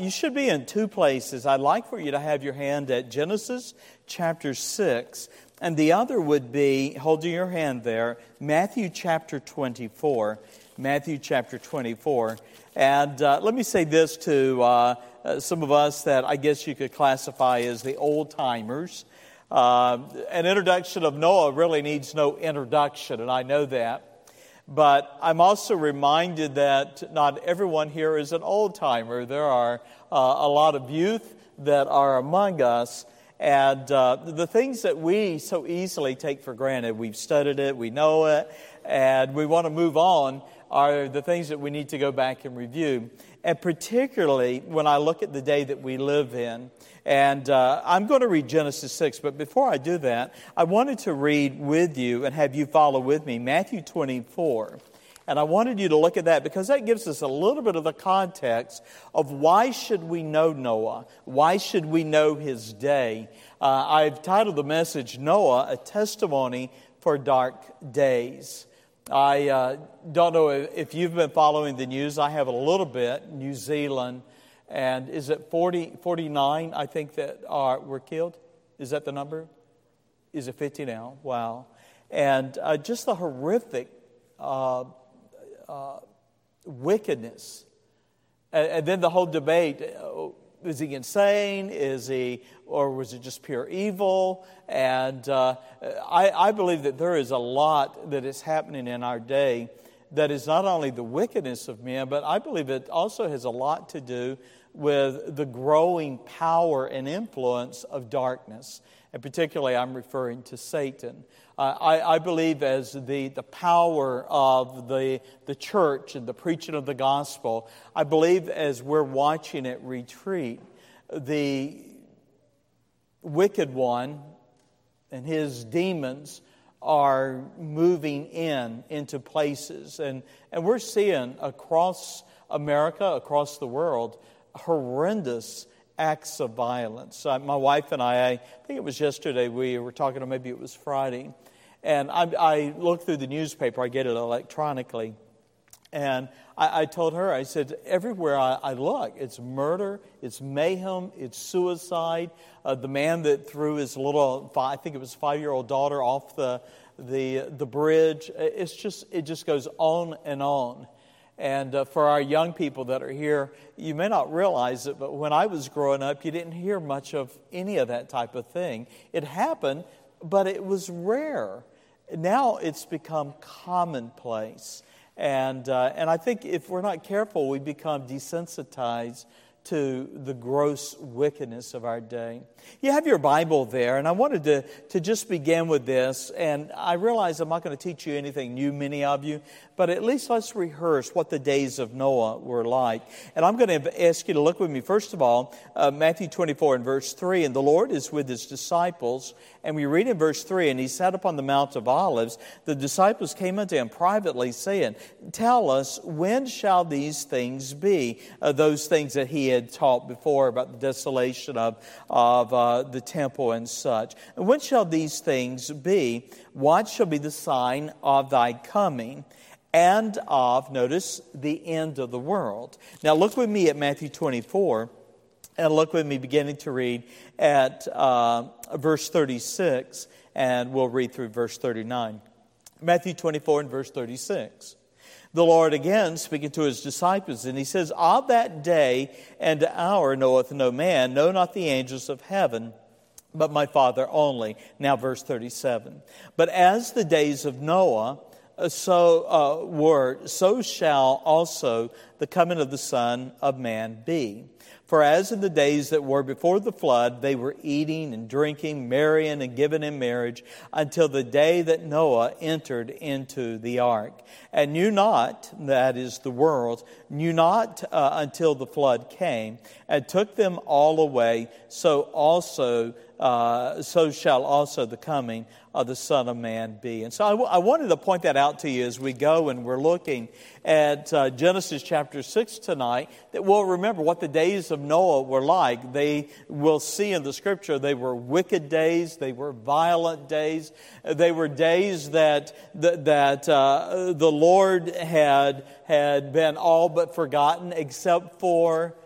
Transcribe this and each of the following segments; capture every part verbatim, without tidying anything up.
you should be in two places. I'd like for you to have your hand at Genesis chapter six, and the other would be, holding your hand there, Matthew chapter twenty-four. Matthew chapter twenty-four. And uh, let me say this to uh, uh, some of us that I guess you could classify as the old-timers. Uh, an introduction of Noah really needs no introduction, and I know that. But I'm also reminded that not everyone here is an old-timer. There are uh, a lot of youth that are among us. And uh, the things that we so easily take for granted, we've studied it, we know it, and we want to move on, are the things that we need to go back and review. And particularly when I look at the day that we live in. And uh, I'm going to read Genesis six, but before I do that, I wanted to read with you and have you follow with me Matthew twenty-four. And I wanted you to look at that because that gives us a little bit of the context of why should we know Noah? Why should we know his day? Uh, I've titled the message, Noah, a Testimony for Dark Days. I uh, don't know if you've been following the news. I have a little bit. New Zealand, and is it forty, forty-nine, I think, that are were killed? Is that the number? Is it fifty now? Wow. And uh, just the horrific uh, uh, wickedness. And, and then the whole debate, uh, is he insane? Is he, or was it just pure evil? And uh, I, I believe that there is a lot that is happening in our day that is not only the wickedness of men, but I believe it also has a lot to do with the growing power and influence of darkness. And particularly, I'm referring to Satan. Uh, I, I believe as the, the power of the, the church and the preaching of the gospel, I believe as we're watching it retreat, the wicked one and his demons are moving in into places. And, and we're seeing across America, across the world, horrendous acts of violence. Uh, my wife and I, I think it was yesterday, we were talking, or maybe it was Friday, and I, I looked through the newspaper, I get it electronically, and I, I told her, I said, everywhere I, I look, it's murder, it's mayhem, it's suicide. Uh, the man that threw his little, I think it was five-year-old daughter off the, the, the bridge, it's just, it just goes on and on. And uh, for our young people that are here, you may not realize it, but when I was growing up, you didn't hear much of any of that type of thing. It happened, but it was rare. Now it's become commonplace. And, uh, and I think if we're not careful, we become desensitized to the gross wickedness of our day. You have your Bible there, and I wanted to, to just begin with this, and I realize I'm not going to teach you anything new, many of you, but at least let's rehearse what the days of Noah were like. And I'm going to ask you to look with me, first of all, uh, Matthew twenty-four and verse three, and the Lord is with his disciples, and we read in verse three, and he sat upon the Mount of Olives. The disciples came unto him privately, saying, tell us, when shall these things be? Uh, those things that he had taught before about the desolation of, of uh, the temple and such. And when shall these things be? What shall be the sign of thy coming and of, notice, the end of the world? Now look with me at Matthew twenty-four, and look with me beginning to read at uh, verse thirty-six, and we'll read through verse thirty-nine. Matthew twenty-four and verse thirty-six. The Lord again speaking to his disciples, and he says, of that day and hour knoweth no man, no not the angels of heaven, but my Father only. Now verse thirty-seven. But as the days of Noah so uh, were, so shall also the coming of the Son of Man be. For as in the days that were before the flood, they were eating and drinking, marrying and giving in marriage, until the day that Noah entered into the ark, and knew not, that is the world, knew not uh, until the flood came, and took them all away, so also Uh, so shall also the coming of the Son of Man be. And so I, w- I wanted to point that out to you as we go and we're looking at uh, Genesis chapter six tonight, that we'll remember what the days of Noah were like. They will see in the scripture they were wicked days, they were violent days, they were days that that, that uh, the Lord had had been all but forgotten except for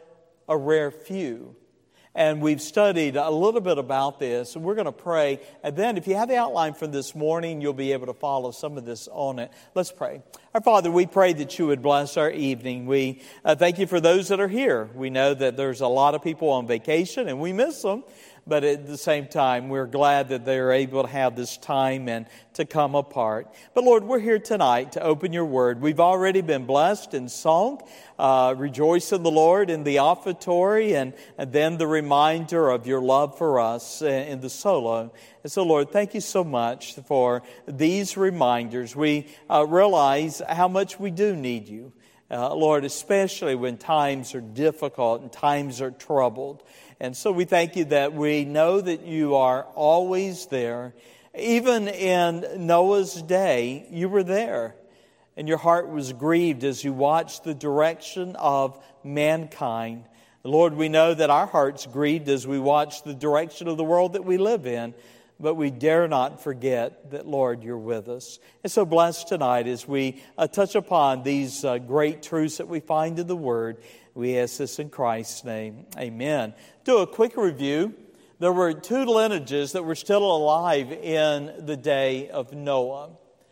a rare few. And we've studied a little bit about this, and we're going to pray. And then if you have the outline from this morning, you'll be able to follow some of this on it. Let's pray. Our Father, we pray that you would bless our evening. We uh, thank you for those that are here. We know that there's a lot of people on vacation, and we miss them. But at the same time, we're glad that they're able to have this time and to come apart. But Lord, we're here tonight to open your word. We've already been blessed in song, uh, rejoice in the Lord in the offertory, and, and then the reminder of your love for us in the solo. And so, Lord, thank you so much for these reminders. We uh, realize how much we do need you. Uh, Lord, especially when times are difficult and times are troubled. And so we thank you that we know that you are always there. Even in Noah's day, you were there. And your heart was grieved as you watched the direction of mankind. Lord, we know that our heart's grieved as we watch the direction of the world that we live in. But we dare not forget that, Lord, you're with us. And so bless tonight as we uh, touch upon these uh, great truths that we find in the Word. We ask this in Christ's name. Amen. Do a quick review. There were two lineages that were still alive in the day of Noah.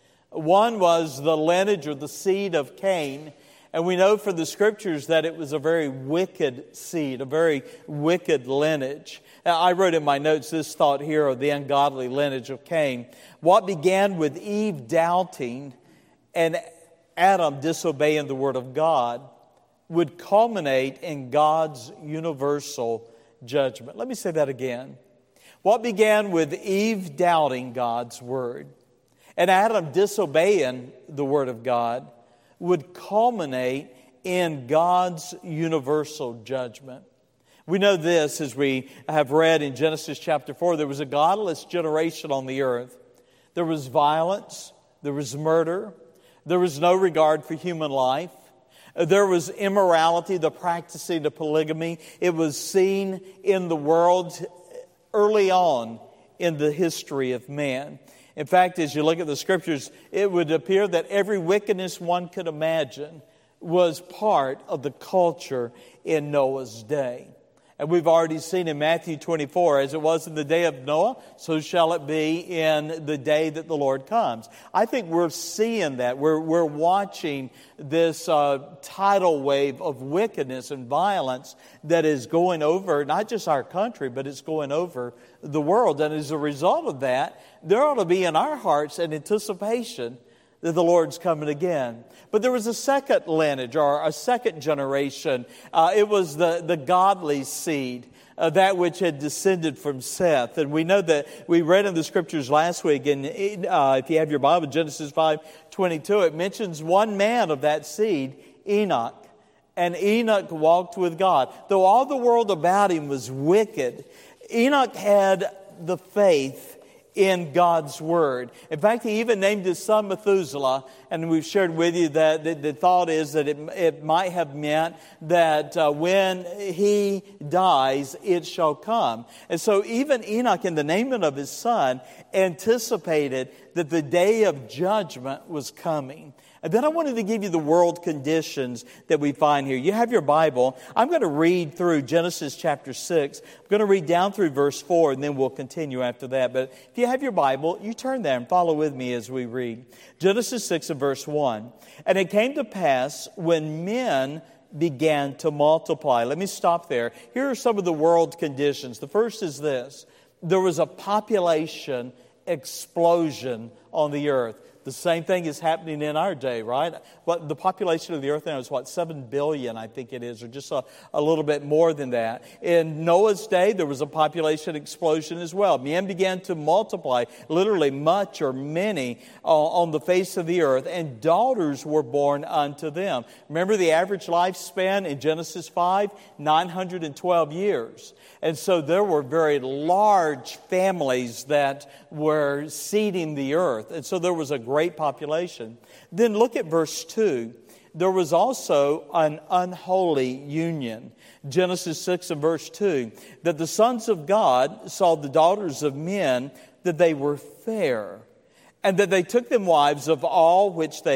One was the lineage or the seed of Cain. And we know from the Scriptures that it was a very wicked seed, a very wicked lineage. Now, I wrote in my notes this thought here of the ungodly lineage of Cain. What began with Eve doubting and Adam disobeying the Word of God would culminate in God's universal judgment. Let me say that again. What began with Eve doubting God's Word and Adam disobeying the Word of God would culminate in God's universal judgment. We know this as we have read in Genesis chapter four. There was a godless generation on the earth. There was violence. There was murder. There was no regard for human life. There was immorality, the practicing of polygamy. It was seen in the world early on in the history of man. In fact, as you look at the Scriptures, it would appear that every wickedness one could imagine was part of the culture in Noah's day. And we've already seen in Matthew twenty-four, as it was in the day of Noah, so shall it be in the day that the Lord comes. I think we're seeing that. We're, we're watching this uh, tidal wave of wickedness and violence that is going over not just our country, but it's going over the world. And as a result of that, there ought to be in our hearts an anticipation that the Lord's coming again. But there was a second lineage or a second generation. Uh, it was the, the godly seed, uh, that which had descended from Seth. And we know that we read in the Scriptures last week, and uh, if you have your Bible, Genesis five twenty-two, it mentions one man of that seed, Enoch. And Enoch walked with God. Though all the world about him was wicked, Enoch had the faith in God's Word. In fact, he even named his son Methuselah, and we've shared with you that the, the thought is that it, it might have meant that uh, when he dies, it shall come. And so even Enoch, in the naming of his son, anticipated that the day of judgment was coming. And then I wanted to give you the world conditions that we find here. You have your Bible. I'm going to read through Genesis chapter six. I'm going to read down through verse four, and then we'll continue after that. But if you have your Bible, you turn there and follow with me as we read. Genesis six and verse one. And it came to pass when men began to multiply. Let me stop there. Here are some of the world conditions. The first is this. There was a population explosion on the earth. The same thing is happening in our day, right? What the population of the earth now is, what, seven billion, I think it is, or just a, a little bit more than that. In Noah's day, there was a population explosion as well. Men began to multiply, literally much or many, uh, on the face of the earth, and daughters were born unto them. Remember the average lifespan in Genesis five? nine hundred twelve years. And so there were very large families that were seeding the earth. And so there was a great population. Then look at verse two. There was also an unholy union. Genesis six and verse two. That the sons of God saw the daughters of men, that they were fair, and that they took them wives of all which they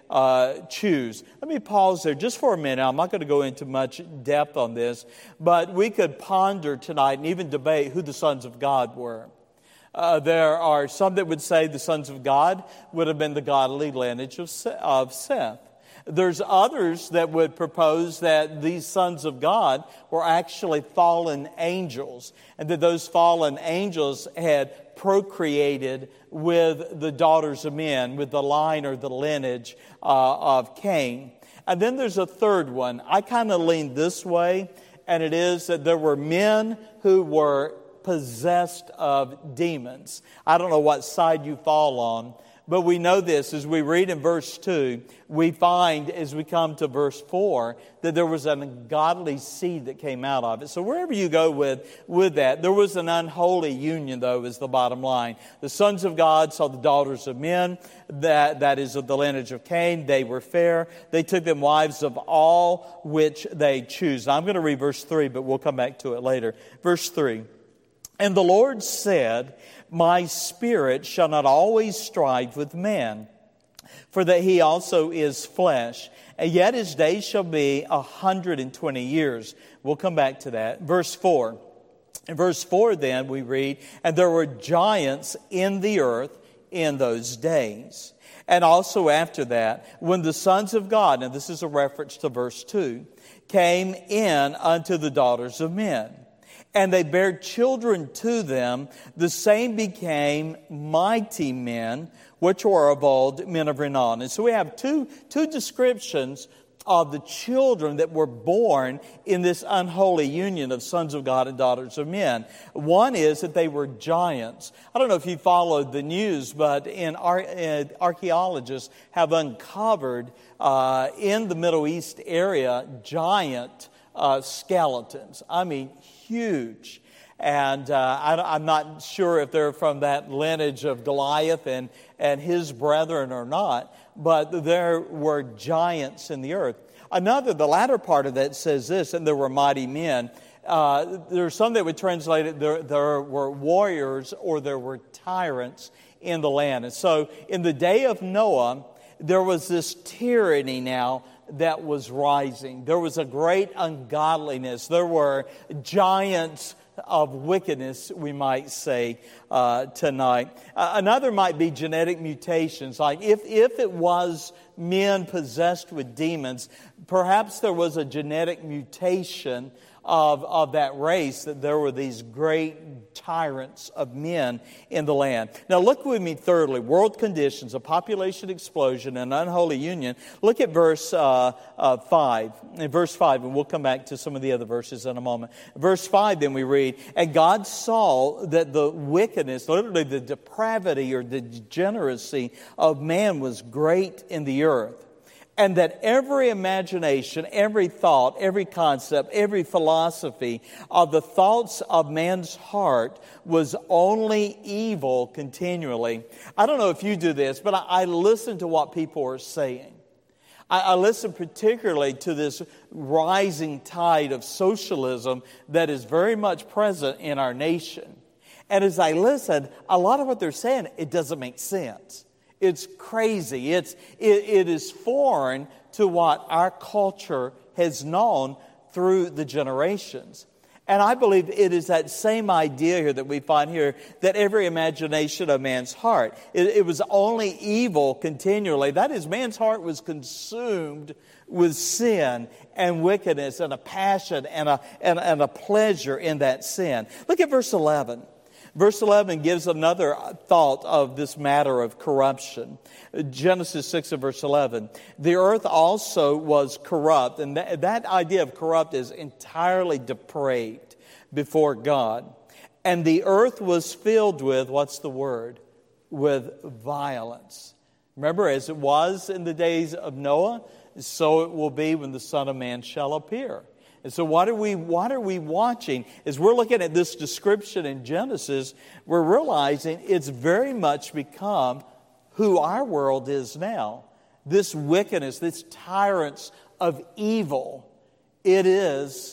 uh, choose. Let me pause there just for a minute. I'm not going to go into much depth on this, but we could ponder tonight and even debate who the sons of God were. Uh, there are some that would say the sons of God would have been the godly lineage of Seth. There's others that would propose that these sons of God were actually fallen angels, and that those fallen angels had procreated with the daughters of men, with the line or the lineage uh, of Cain. And then there's a third one. I kind of lean this way, and it is that there were men who were possessed of demons. I don't know what side you fall on, but we know this as we read in verse two. We find as we come to verse four that there was an ungodly seed that came out of it. So wherever you go with, with that, there was an unholy union, though, is the bottom line. The sons of God saw the daughters of men, that, that is of the lineage of Cain. They were fair. They took them wives of all which they choose. Now, I'm going to read verse three, but we'll come back to it later. Verse three. And the Lord said, my spirit shall not always strive with man, for that he also is flesh. And yet his days shall be a hundred and twenty years. We'll come back to that. Verse four. In verse four then we read, and there were giants in the earth in those days. And also after that, when the sons of God, and this is a reference to verse two, came in unto the daughters of men, and they bare children to them, the same became mighty men, which were of old, men of renown. And so we have two, two descriptions of the children that were born in this unholy union of sons of God and daughters of men. One is that they were giants. I don't know if you followed the news, but in ar- uh, archaeologists have uncovered uh, in the Middle East area giant uh, skeletons. I mean, huge. And uh, I, I'm not sure if they're from that lineage of Goliath and, and his brethren or not, but there were giants in the earth. Another, the latter part of that says this, and there were mighty men. Uh, there's some that would translate it, there, there were warriors or there were tyrants in the land. And so in the day of Noah, there was this tyranny now that was rising. There was a great ungodliness. There were giants of wickedness, we might say, uh, tonight. Uh, another might be genetic mutations. Like if, if it was men possessed with demons, perhaps there was a genetic mutation of, of that race, that there were these great tyrants of men in the land. Now look with me thirdly, world conditions, a population explosion, an unholy union. Look at verse uh, uh, five. In verse five, and we'll come back to some of the other verses in a moment. Verse five, then we read, and God saw that the wickedness, literally the depravity or the degeneracy of man was great in the earth. And that every imagination, every thought, every concept, every philosophy of the thoughts of man's heart was only evil continually. I don't know if you do this, but I, I listen to what people are saying. I, I listen particularly to this rising tide of socialism that is very much present in our nation. And as I listen, a lot of what they're saying, it doesn't make sense. It's crazy. It's, it, it is foreign to what our culture has known through the generations. And I believe it is that same idea here that we find here, that every imagination of man's heart, it, it was only evil continually. That is, man's heart was consumed with sin and wickedness and a passion and a, and, and a pleasure in that sin. Look at verse eleven. Verse eleven gives another thought of this matter of corruption. Genesis six and verse eleven. The earth also was corrupt, and that, that idea of corrupt is entirely depraved before God. And the earth was filled with, what's the word? With violence. Remember, as it was in the days of Noah, so it will be when the Son of Man shall appear. And so what are we what are we watching? As we're looking at this description in Genesis, we're realizing it's very much become who our world is now. This wickedness, this tyrants of evil, it is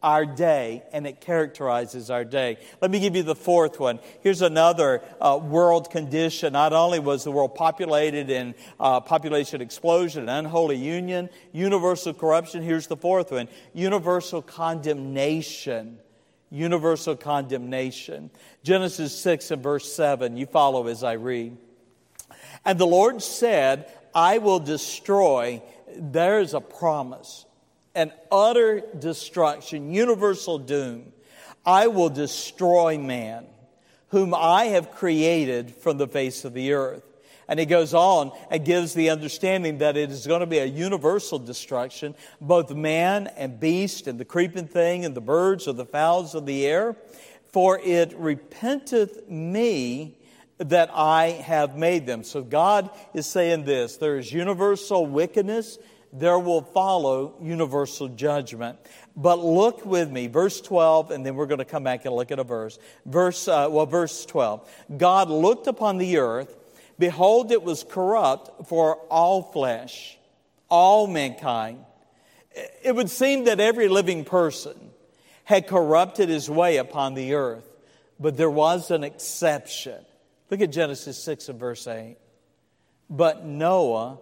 our day, and it characterizes our day. Let me give you the fourth one. Here's another uh, world condition. Not only was the world populated in uh, population explosion and unholy union, universal corruption. Here's the fourth one. Universal condemnation. Universal condemnation. Genesis six and verse seven. You follow as I read. And the Lord said, I will destroy. There is a promise. An utter destruction, universal doom. I will destroy man, whom I have created from the face of the earth. And he goes on and gives the understanding that it is going to be a universal destruction, both man and beast and the creeping thing and the birds or the fowls of the air. For it repenteth me that I have made them. So God is saying this, there is universal wickedness, there will follow universal judgment. But look with me, verse twelve, and then we're going to come back and look at a verse. Verse, uh, well, verse twelve. God looked upon the earth, behold, it was corrupt for all flesh, all mankind. It would seem that every living person had corrupted his way upon the earth, but there was an exception. Look at Genesis six and verse eight. But Noah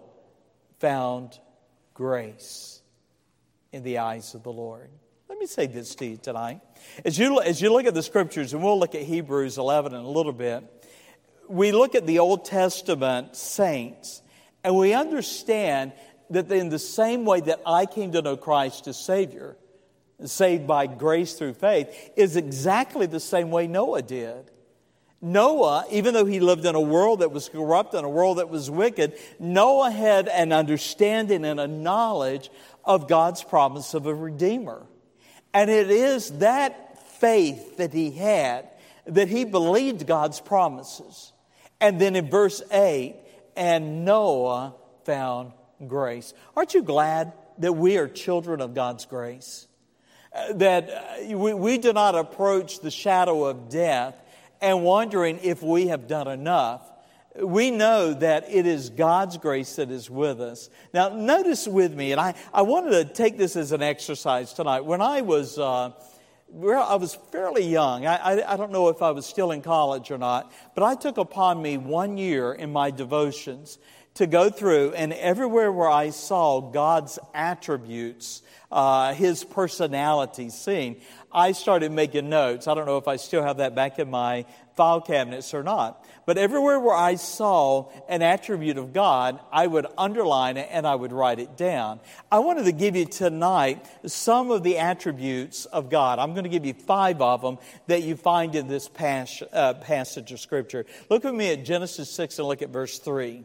found grace in the eyes of the Lord. Let me say this to you tonight. As you, as you look at the Scriptures, and we'll look at Hebrews eleven in a little bit, we look at the Old Testament saints, and we understand that in the same way that I came to know Christ as Savior, saved by grace through faith, is exactly the same way Noah did. Noah, even though he lived in a world that was corrupt and a world that was wicked, Noah had an understanding and a knowledge of God's promise of a Redeemer. And it is that faith that he had that he believed God's promises. And then in verse eight, and Noah found grace. Aren't you glad that we are children of God's grace? Uh, that uh, we, we do not approach the shadow of death and wondering if we have done enough. We know that it is God's grace that is with us. Now, notice with me, and I, I wanted to take this as an exercise tonight. When I was, uh, I was fairly young, I, I, I don't know if I was still in college or not, but I took upon me one year in my devotions to go through, and everywhere where I saw God's attributes, uh, His personality seen, I started making notes. I don't know if I still have that back in my file cabinets or not. But everywhere where I saw an attribute of God, I would underline it and I would write it down. I wanted to give you tonight some of the attributes of God. I'm going to give you five of them that you find in this pas- uh, passage of Scripture. Look with me at Genesis six and look at verse three.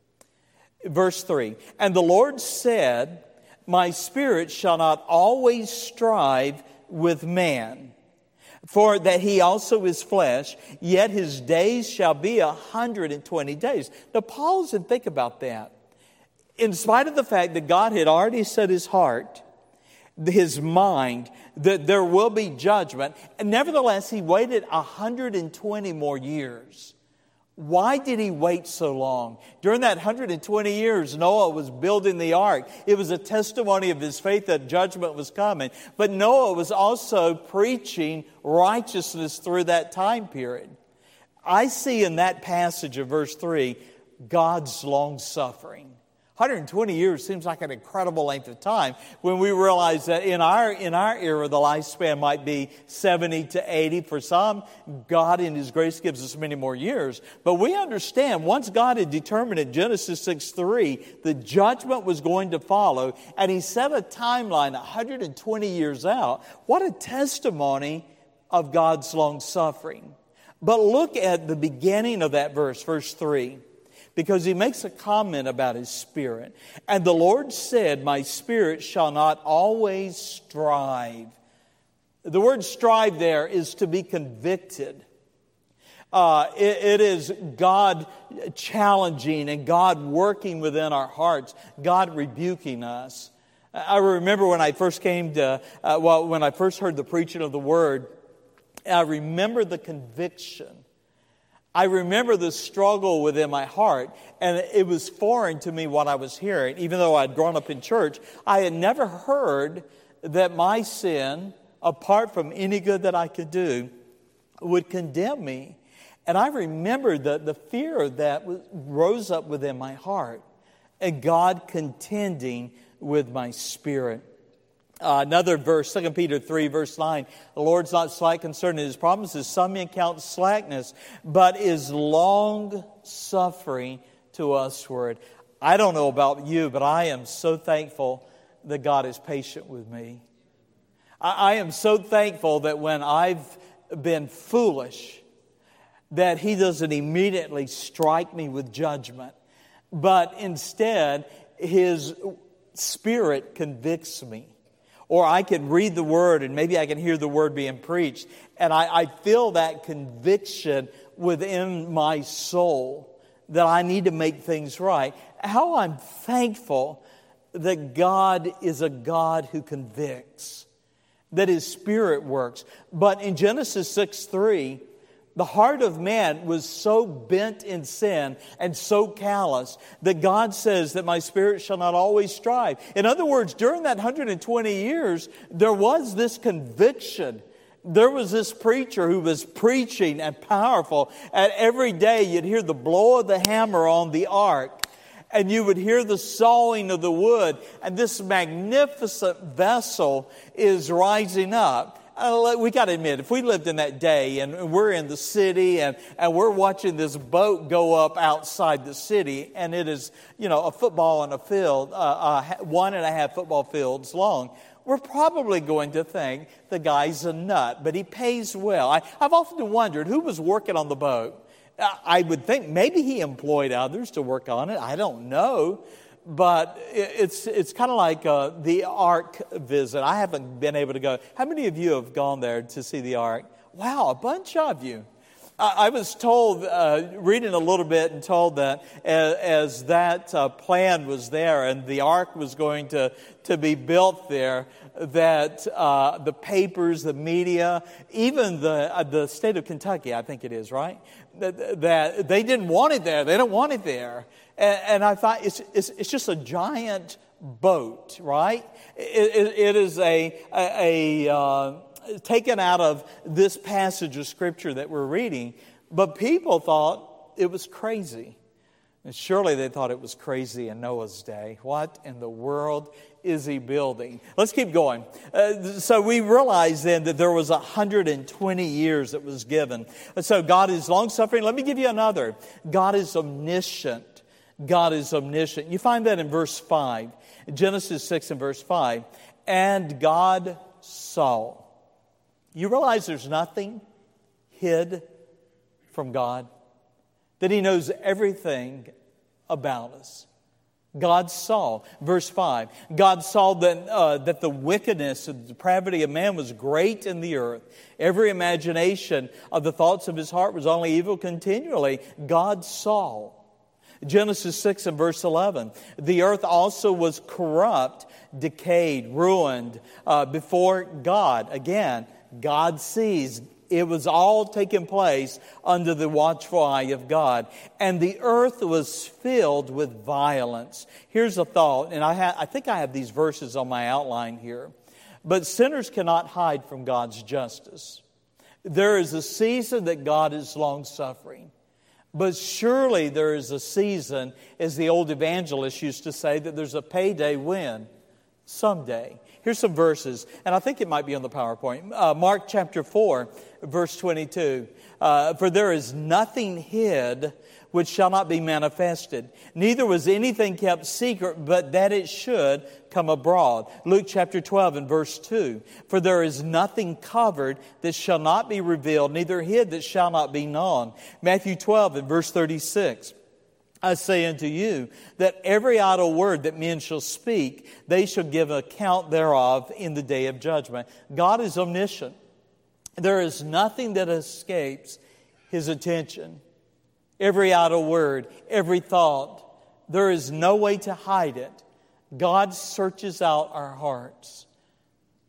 Verse three. And the Lord said, my spirit shall not always strive with man, for that he also is flesh, yet his days shall be a hundred and twenty days. Now pause and think about that. In spite of the fact that God had already set his heart, his mind, that there will be judgment, and nevertheless he waited a hundred and twenty more years. Why did he wait so long? During that one hundred twenty years, Noah was building the ark. It was a testimony of his faith that judgment was coming. But Noah was also preaching righteousness through that time period. I see in that passage of verse three, God's long suffering. one hundred twenty years seems like an incredible length of time when we realize that in our in our era, the lifespan might be seventy to eighty. For some, God in His grace gives us many more years. But we understand once God had determined in Genesis six three, the judgment was going to follow, and He set a timeline one hundred twenty years out. What a testimony of God's long suffering. But look at the beginning of that verse, verse three. Because he makes a comment about his spirit. And the Lord said, my spirit shall not always strive. The word strive there is to be convicted. Uh, it, it is God challenging and God working within our hearts. God rebuking us. I remember when I first came to, uh, well, when I first heard the preaching of the word, I remember the conviction. I remember the struggle within my heart, and it was foreign to me what I was hearing. Even though I'd grown up in church, I had never heard that my sin apart from any good that I could do, would condemn me. And I remembered that the fear of that rose up within my heart, and God contending with my spirit. Uh, another verse, Second Peter three, verse nine, the Lord's not slack concerning His promises, some men count slackness, but is long-suffering to usward. I don't know about you, but I am so thankful that God is patient with me. I, I am so thankful that when I've been foolish, that He doesn't immediately strike me with judgment, but instead His Spirit convicts me. Or I can read the Word and maybe I can hear the Word being preached, and I, I feel that conviction within my soul that I need to make things right. How I'm thankful that God is a God who convicts, that His Spirit works. But in Genesis six three, the heart of man was so bent in sin and so callous that God says that my spirit shall not always strive. In other words, during that one hundred twenty years, there was this conviction. There was this preacher who was preaching and powerful. And every day you'd hear the blow of the hammer on the ark. And you would hear the sawing of the wood. And this magnificent vessel is rising up. Uh, we got to admit, if we lived in that day and we're in the city and, and we're watching this boat go up outside the city, and it is, you know, a football on a field, uh, uh, one and a half football fields long, we're probably going to think the guy's a nut, but he pays well. I, I've often wondered who was working on the boat. I would think maybe he employed others to work on it. I don't know. But it's it's kind of like uh, the Ark visit. I haven't been able to go. How many of you have gone there to see the Ark? Wow, a bunch of you. I, I was told, uh, reading a little bit, and told that as, as that uh, plan was there and the Ark was going to, to be built there, that uh, the papers, the media, even the uh, the state of Kentucky, I think it is, right? That, that they didn't want it there. They don't want it there. And, and I thought, it's, it's it's just a giant boat, right? It, it, it is a, a, a uh, taken out of this passage of Scripture that we're reading. But people thought it was crazy. And surely they thought it was crazy in Noah's day. What in the world is he building? Let's keep going. Uh, so we realize then that there was one hundred twenty years that was given. So God is long-suffering. Let me give you another. God is omniscient. God is omniscient. You find that in verse five. Genesis six and verse five. And God saw. You realize there's nothing hid from God? That He knows everything about us. God saw. Verse five. God saw that, uh, that the wickedness and depravity of man was great in the earth. Every imagination of the thoughts of his heart was only evil continually. God saw. Genesis six and verse eleven. The earth also was corrupt, decayed, ruined uh, before God. Again, God sees. It was all taking place under the watchful eye of God. And the earth was filled with violence. Here's a thought, and I, ha- I think I have these verses on my outline here. But sinners cannot hide from God's justice. There is a season that God is long-suffering. But surely there is a season, as the old evangelist used to say, that there's a payday when? Someday. Here's some verses, and I think it might be on the PowerPoint. Uh, Mark chapter four, verse twenty-two. Uh, For there is nothing hid which shall not be manifested. Neither was anything kept secret, but that it should come abroad. Luke chapter twelve and verse two. For there is nothing covered that shall not be revealed, neither hid that shall not be known. Matthew twelve and verse thirty-six. I say unto you that every idle word that men shall speak, they shall give account thereof in the day of judgment. God is omniscient. There is nothing that escapes His attention. Every idle word, every thought, there is no way to hide it. God searches out our hearts.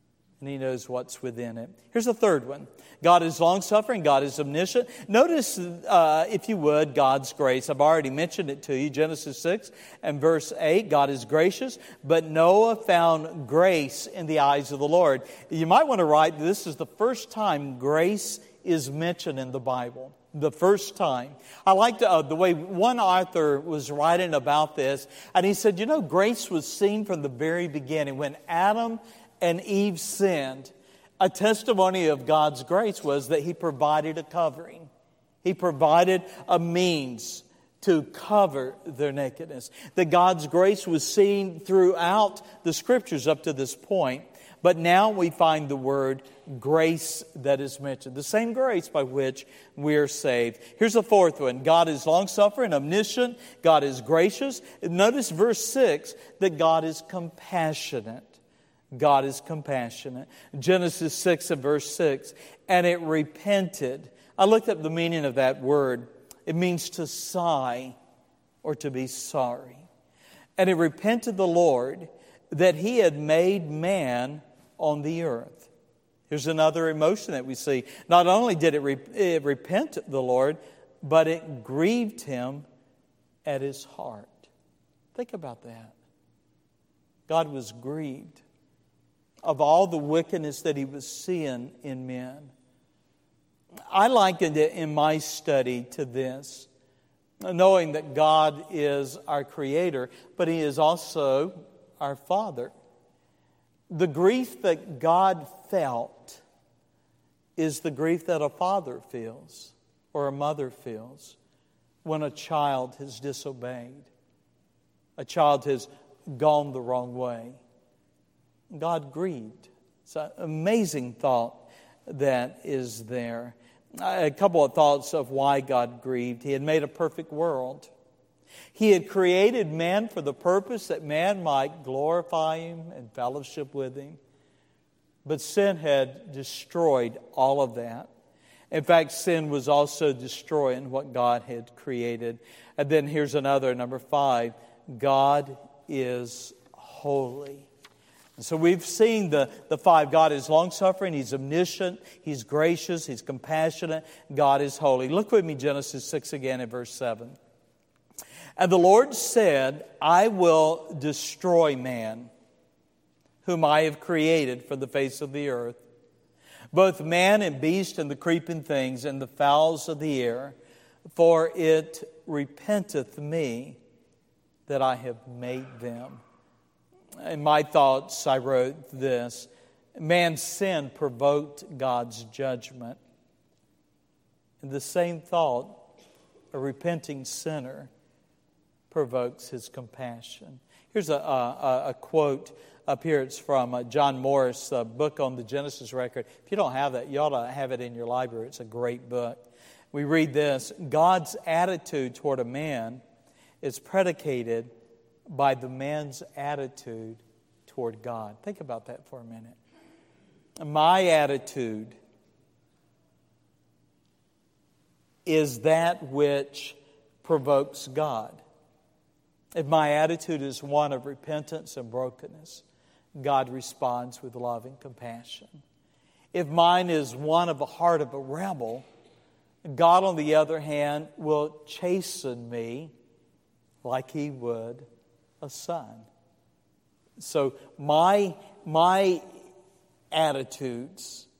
and He knows what's within it. Here's a third one. God is long-suffering. God is omniscient. Notice, uh, if you would, God's grace. I've already mentioned it to you. Genesis six and verse eight, God is gracious, but Noah found grace in the eyes of the Lord. You might want to write, this is the first time grace is mentioned in the Bible. The first time. I liked uh, the way one author was writing about this, and he said, you know, grace was seen from the very beginning. When Adam and Eve sinned, a testimony of God's grace was that He provided a covering. He provided a means to cover their nakedness. That God's grace was seen throughout the Scriptures up to this point. But now we find the word grace that is mentioned. The same grace by which we are saved. Here's the fourth one. God is long-suffering, omniscient. God is gracious. Notice verse six, that God is compassionate. God is compassionate. Genesis six and verse six. And it repented. I looked up the meaning of that word. It means to sigh or to be sorry. And it repented the Lord that He had made man on the earth. Here's another emotion that we see. Not only did it, re- it repent the Lord, but it grieved Him at His heart. Think about that. God was grieved of all the wickedness that He was seeing in men. I likened it in my study to this, knowing that God is our Creator, but He is also our Father. The grief that God felt is the grief that a father feels or a mother feels when a child has disobeyed. A child has gone the wrong way. God grieved. It's an amazing thought that is there. A couple of thoughts of why God grieved. He had made a perfect world. He had created man for the purpose that man might glorify Him and fellowship with Him. But sin had destroyed all of that. In fact, sin was also destroying what God had created. And then here's another, number five. God is holy. And so we've seen the, the five. God is long-suffering. He's omniscient. He's gracious. He's compassionate. God is holy. Look with me, Genesis six again at verse seven. And the Lord said, I will destroy man, whom I have created from the face of the earth, both man and beast and the creeping things and the fowls of the air, for it repenteth me that I have made them. In my thoughts, I wrote this: man's sin provoked God's judgment. In the same thought, a repenting sinner provokes His compassion. Here's a, a, a quote up here. It's from uh, John Morris, a book on the Genesis record. If you don't have that, you ought to have it in your library. It's a great book. We read this: God's attitude toward a man is predicated by the man's attitude toward God. Think about that for a minute. My attitude is that which provokes God. If my attitude is one of repentance and brokenness, God responds with love and compassion. If mine is one of a heart of a rebel, God, on the other hand, will chasten me like He would a son. So my, my attitudes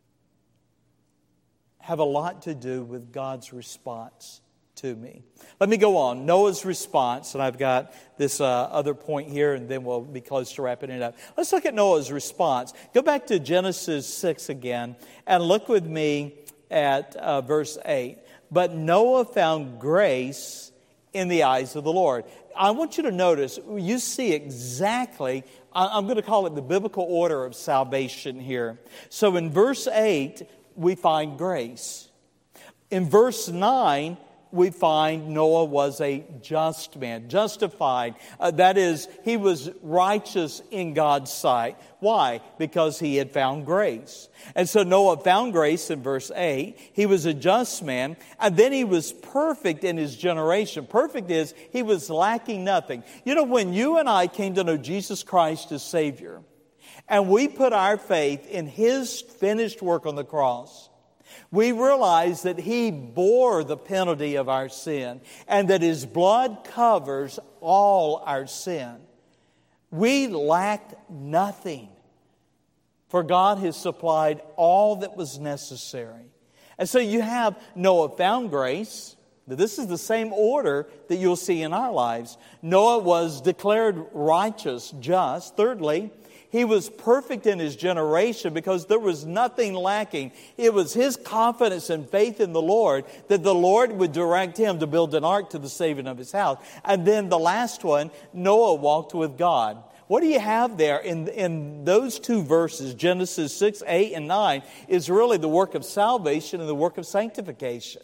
have a lot to do with God's response to me. Let me go on. Noah's response, and I've got this uh, other point here, and then we'll be close to wrapping it up. Let's look at Noah's response. Go back to Genesis six again, and look with me at uh, verse eight. But Noah found grace in the eyes of the Lord. I want you to notice, you see exactly, I'm going to call it the biblical order of salvation here. So in verse eight, we find grace. In verse nine, we find Noah was a just man, justified. Uh, that is, he was righteous in God's sight. Why? Because he had found grace. And so Noah found grace in verse eight. He was a just man. And then he was perfect in his generation. Perfect is, he was lacking nothing. You know, when you and I came to know Jesus Christ as Savior, and we put our faith in His finished work on the cross, we realize that He bore the penalty of our sin and that His blood covers all our sin. We lacked nothing, for God has supplied all that was necessary. And so you have Noah found grace. This is the same order that you'll see in our lives. Noah was declared righteous, just. Thirdly, he was perfect in his generation because there was nothing lacking. It was his confidence and faith in the Lord that the Lord would direct him to build an ark to the saving of his house. And then the last one, Noah walked with God. What do you have there in, in those two verses, Genesis six, eight, and nine, is really the work of salvation and the work of sanctification.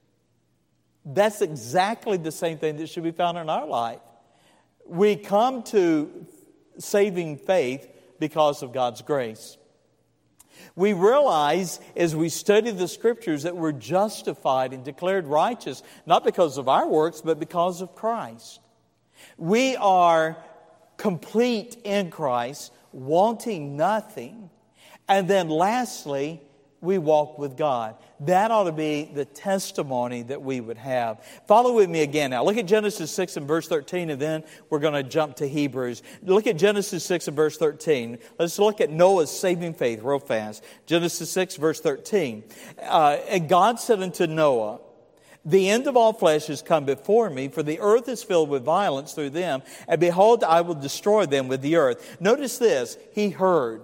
That's exactly the same thing that should be found in our life. We come to saving faith because of God's grace. We realize as we study the Scriptures that we're justified and declared righteous, not because of our works, but because of Christ. We are complete in Christ, wanting nothing. And then lastly, we walk with God. That ought to be the testimony that we would have. Follow with me again now. Look at Genesis six and verse thirteen, and then we're going to jump to Hebrews. Look at Genesis six and verse thirteen. Let's look at Noah's saving faith real fast. Genesis six, verse thirteen. Uh, and God said unto Noah, the end of all flesh is come before me, for the earth is filled with violence through them, and behold, I will destroy them with the earth. Notice this, he heard.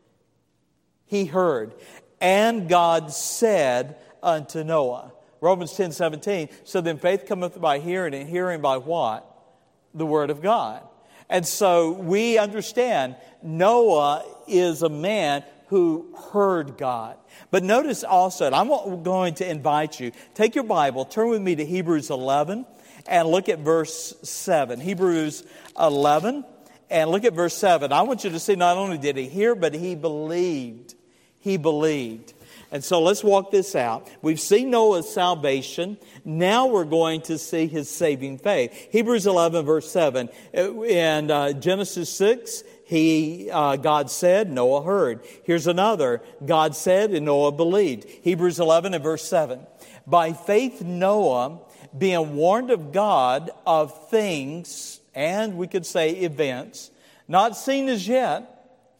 He heard. And God said unto Noah, Romans ten seventeen, so then faith cometh by hearing, and hearing by what? The Word of God. And so we understand Noah is a man who heard God. But notice also, and I'm going to invite you, take your Bible, turn with me to Hebrews eleven, and look at verse seven. Hebrews eleven, and look at verse seven. I want you to see not only did he hear, but he believed. He believed. And so let's walk this out. We've seen Noah's salvation. Now we're going to see his saving faith. Hebrews eleven, verse seven. In uh, Genesis six, he, uh, God said, Noah heard. Here's another. God said, and Noah believed. Hebrews eleven and verse seven. By faith Noah, being warned of God of things, and we could say events, not seen as yet,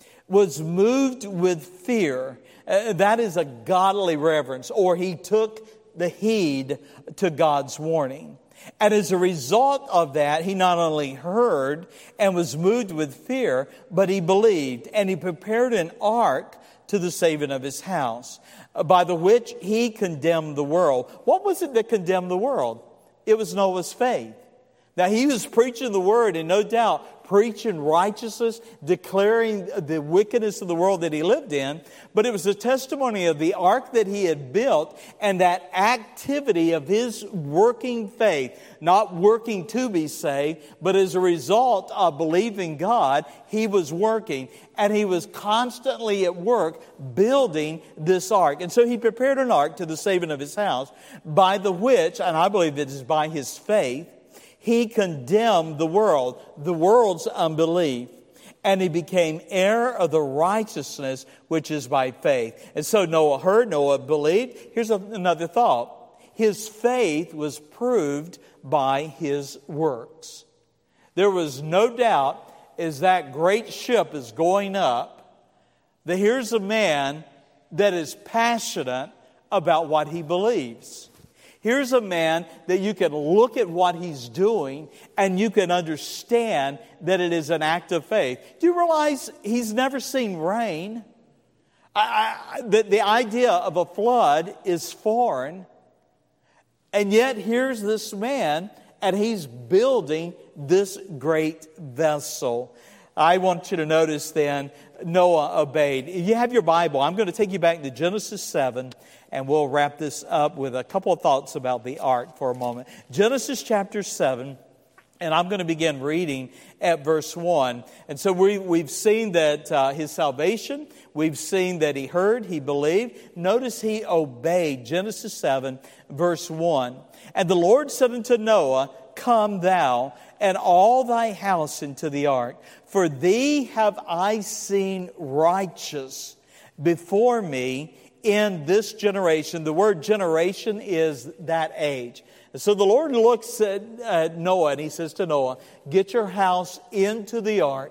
was moved with fear. Uh, that is a godly reverence, or he took the heed to God's warning. And as a result of that, he not only heard and was moved with fear, but he believed, and he prepared an ark to the saving of his house, by the which he condemned the world. What was it that condemned the world? It was Noah's faith. Now, he was preaching the word, and no doubt preaching righteousness, declaring the wickedness of the world that he lived in. But it was a testimony of the ark that he had built and that activity of his working faith, not working to be saved, but as a result of believing God, he was working. And he was constantly at work building this ark. And so he prepared an ark to the saving of his house, by the which, and I believe it is by his faith, he condemned the world, the world's unbelief, and he became heir of the righteousness which is by faith. And so Noah heard, Noah believed. Here's another thought. His faith was proved by his works. There was no doubt as that great ship is going up, that here's a man that is passionate about what he believes. Here's a man that you can look at what he's doing and you can understand that it is an act of faith. Do you realize he's never seen rain? I, I, the, the idea of a flood is foreign. And yet here's this man and he's building this great vessel. I want you to notice then, Noah obeyed. You have your Bible. I'm going to take you back to Genesis seven, and we'll wrap this up with a couple of thoughts about the ark for a moment. Genesis chapter seven, and I'm going to begin reading at verse one. And so we, we've seen that uh, his salvation, we've seen that he heard, he believed. Notice he obeyed. Genesis seven, verse one. And the Lord said unto Noah, come thou and all thy house into the ark. For thee have I seen righteous before me in this generation. The word generation is that age. So the Lord looks at, at Noah and he says to Noah, get your house into the ark.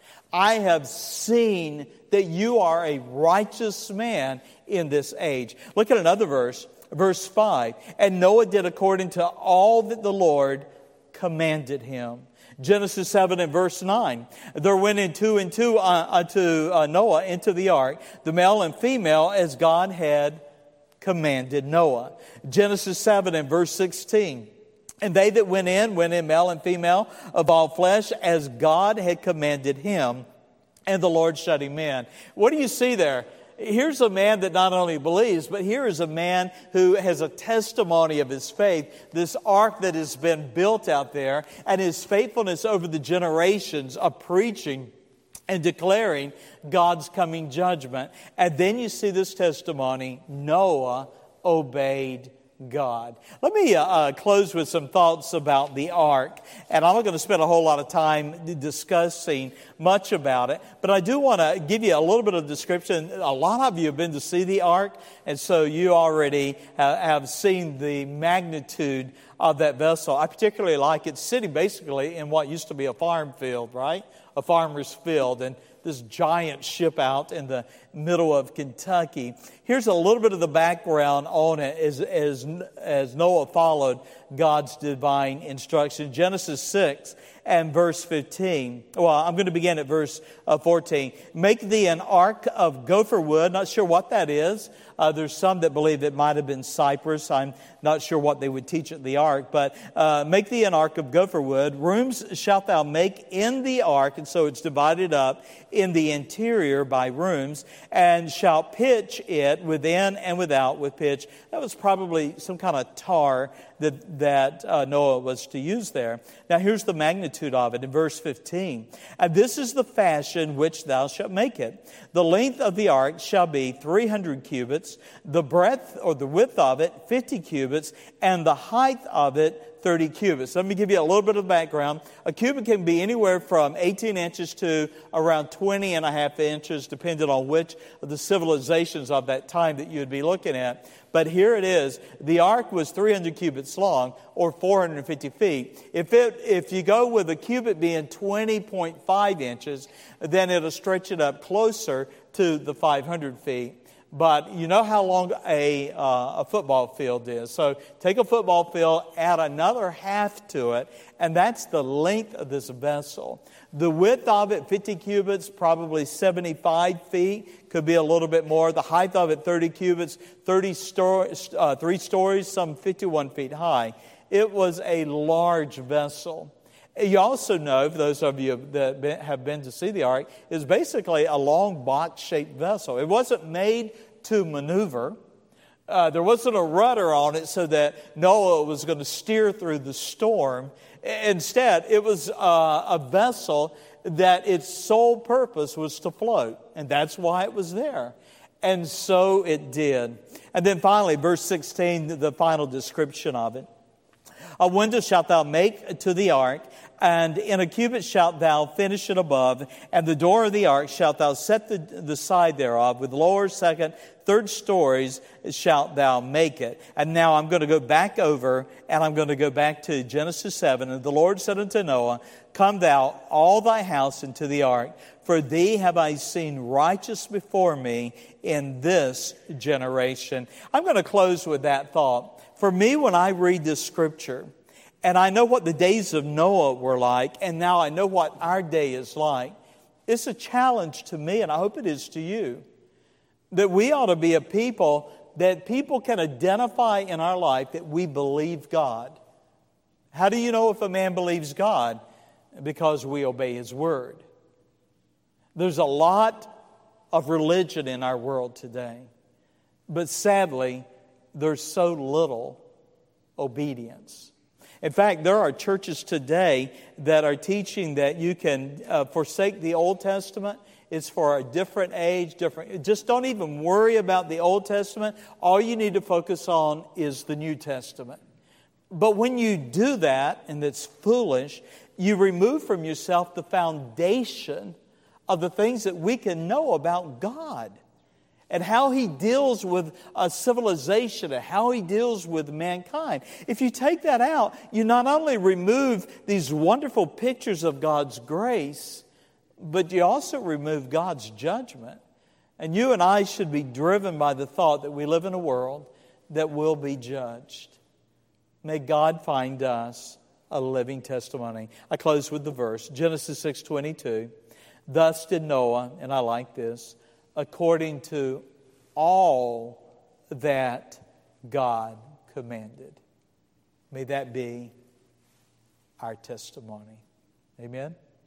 I have seen that you are a righteous man in this age. Look at another verse, verse five. And Noah did according to all that the Lord commanded him. Genesis seven and verse nine. There went in two and two uh, unto uh, Noah into the ark, the male and female, as God had commanded Noah. Genesis seven and verse sixteen. And they that went in, went in male and female of all flesh, as God had commanded him. And the Lord shut him in. What do you see there? Here's a man that not only believes, but here is a man who has a testimony of his faith. This ark that has been built out there, and his faithfulness over the generations of preaching and declaring God's coming judgment. And then you see this testimony, Noah obeyed God. Let me uh, uh, close with some thoughts about the ark. And I'm not going to spend a whole lot of time discussing much about it, but I do want to give you a little bit of description. A lot of you have been to see the ark, and so you already uh, have seen the magnitude of that vessel. I particularly like it sitting basically in what used to be a farm field, right? A farmer's field, and this giant ship out in the middle of Kentucky. Here's a little bit of the background on it as, as, as Noah followed God's divine instruction. Genesis six and verse fifteen. Well, I'm going to begin at verse uh, fourteen. Make thee an ark of gopher wood. Not sure what that is. Uh, there's some that believe it might have been cypress. I'm not sure what they would teach at the ark. But uh, make thee an ark of gopher wood. Rooms shalt thou make in the ark. And so it's divided up in the interior by rooms. And shalt pitch it within and without with pitch. That was probably some kind of tar that, that uh, Noah was to use there. Now here's the magnitude of it in verse fifteen. And this is the fashion which thou shalt make it. The length of the ark shall be three hundred cubits, the breadth or the width of it fifty cubits, and the height of it thirty cubits. Let me give you a little bit of background. A cubit can be anywhere from eighteen inches to around twenty and a half inches, depending on which of the civilizations of that time that you would be looking at. But here it is. The ark was three hundred cubits long, or four hundred fifty feet. If it, if you go with a cubit being twenty point five inches, then it'll stretch it up closer to the five hundred feet. But you know how long a, uh, a football field is. So take a football field, add another half to it, and that's the length of this vessel. The width of it, fifty cubits, probably seventy-five feet. Could be a little bit more. The height of it, thirty cubits, thirty stories, uh, three stories, some fifty-one feet high. It was a large vessel. You also know, for those of you that have been to see the ark, is basically a long box-shaped vessel. It wasn't made to maneuver. Uh, there wasn't a rudder on it so that Noah was going to steer through the storm. Instead, it was uh, a vessel that its sole purpose was to float. And that's why it was there. And so it did. And then finally, verse sixteen, the final description of it. A window shalt thou make to the ark, and in a cubit shalt thou finish it above, and the door of the ark shalt thou set the, the side thereof, with lower, second, third stories shalt thou make it. And now I'm going to go back over, and I'm going to go back to Genesis seven. And the Lord said unto Noah, Come thou, all thy house, into the ark, for thee have I seen righteous before me in this generation. I'm going to close with that thought. For me, when I read this scripture, and I know what the days of Noah were like, and now I know what our day is like, it's a challenge to me, and I hope it is to you, that we ought to be a people that people can identify in our life that we believe God. How do you know if a man believes God? Because we obey His Word. There's a lot of religion in our world today, but sadly, there's so little obedience. In fact, there are churches today that are teaching that you can uh, forsake the Old Testament. It's for a different age, different. Just don't even worry about the Old Testament. All you need to focus on is the New Testament. But when you do that, and it's foolish, you remove from yourself the foundation of the things that we can know about God and how He deals with a civilization and how He deals with mankind. If you take that out, you not only remove these wonderful pictures of God's grace, but you also remove God's judgment. And you and I should be driven by the thought that we live in a world that will be judged. May God find us a living testimony. I close with the verse, Genesis six twenty-two. Thus did Noah, and I like this, according to all that God commanded. May that be our testimony. Amen.